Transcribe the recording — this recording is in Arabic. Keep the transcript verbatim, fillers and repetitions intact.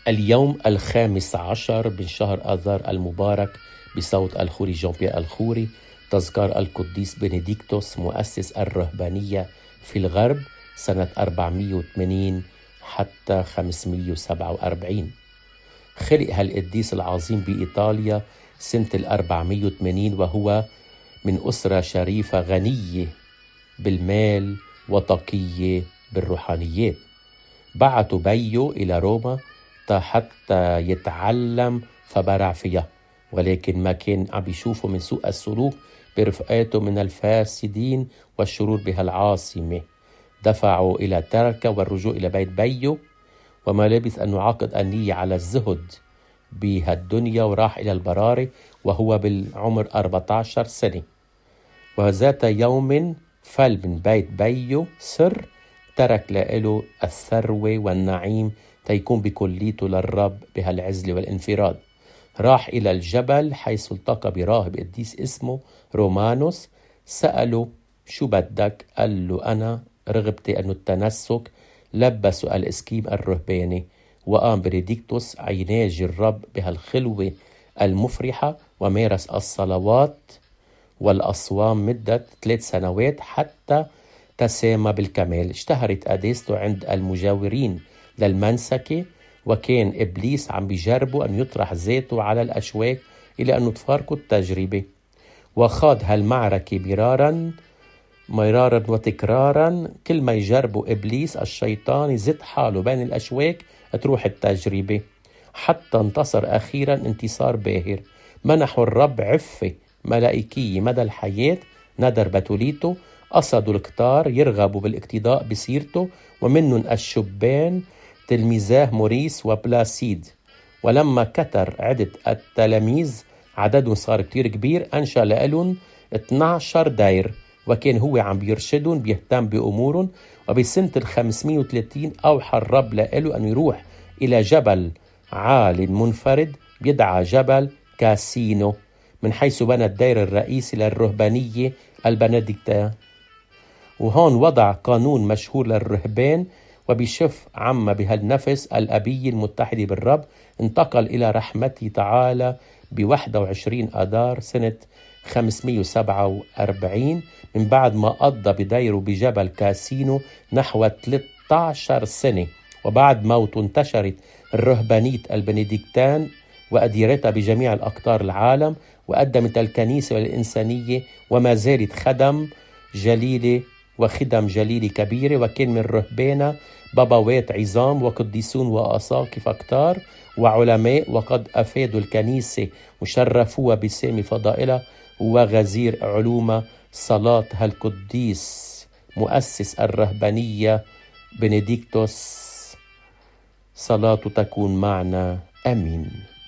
اليوم الخامس عشر من شهر آذار المبارك بصوت الخوري جان بيير الخوري، تذكار القديس بنديكتوس مؤسس الرهبانية في الغرب سنة أربعمائة وثمانين حتى خمسمائة وسبعة وأربعين. خلق هالقديس العظيم بإيطاليا سنة الأربعمائة وثمانين، وهو من أسرة شريفة غنية بالمال وتقية بالروحانيات. بعتوا بيو إلى روما حتى يتعلم فبرع فيها، ولكن ما كان عم بيشوفوا من سوء السلوك برفقاته من الفاسدين والشرور بهالعاصمة. دفعوا إلى تركه والرجوع إلى بيت بيو، وما لبث أن عقد النية على الزهد بهالدنيا وراح إلى البرارة وهو بالعمر أربعة عشر سنة. وذات يوم فل من بيت بيو سر ترك له الثروة والنعيم تيكون بكليته للرب بهالعزلة والانفراد. راح إلى الجبل حيث التقى براهب قديس اسمه رومانوس. سأله شو بدك؟ قال له أنا رغبتي أنه التنسك. لبسوا الإسكيم الرهباني، وقام بنديكتوس عيناج الرب بهالخلوة المفرحة، ومارس الصلوات والأصوام مدة ثلاث سنوات حتى تسامى بالكمال. اشتهرت قداسته عند المجاورين للمنسكة، وكان إبليس عم بيجربه أن يطرح ذاته على الأشواك إلى أن تفارقوا التجربة. وخاض هالمعركة مرارا مرارا وتكرارا، كل ما يجربوا إبليس الشيطان يزت حاله بين الأشواك تروح التجربة، حتى انتصر أخيرا انتصار باهر. منحوا الرب عفة ملائكية مدى الحياة، ندر بتوليته. قصدوا الكتار يرغبوا بالاقتداء بسيرته، ومنهم الشبان تلميذاه موريس وبلاسيد. ولما كتر عدد التلاميذ عددهم صار كتير كبير، أنشأ لهم اثني عشر دير، وكان هو عم بيرشدهم بيهتم بأمورهم. وبسنة الخمسمائة وثلاثين أوحى الرب له أن يروح إلى جبل عال منفرد بيدعى جبل كاسينو، من حيث بنى الدير الرئيسي للرهبانية البنديكتة. وهون وضع قانون مشهور للرهبان، وبشف عم بهالنفس الأبية المتحدة بالرب. انتقل إلى رحمته تعالى بواحد وعشرين أذار سنة خمسمائة وسبعة وأربعين، من بعد ما قضى بديره بجبل كاسينو نحو ثلاثة عشر سنة. وبعد موته انتشرت الرهبانية البنديكتان وأديرتها بجميع الأقطار العالم، وقدمت الكنيسة والإنسانية، وما زالت خدم جليلة وخدم جليلة كبيرة. وكان من رهبانا بابوات عظام وقديسون وأساقفة كتار وعلماء، وقد أفادوا الكنيسة وشرفوها بسامي فضائلها وغزير علومها. صلاة هالقديس مؤسس الرهبانية بنديكتوس صلاته تكون معنا، آمين.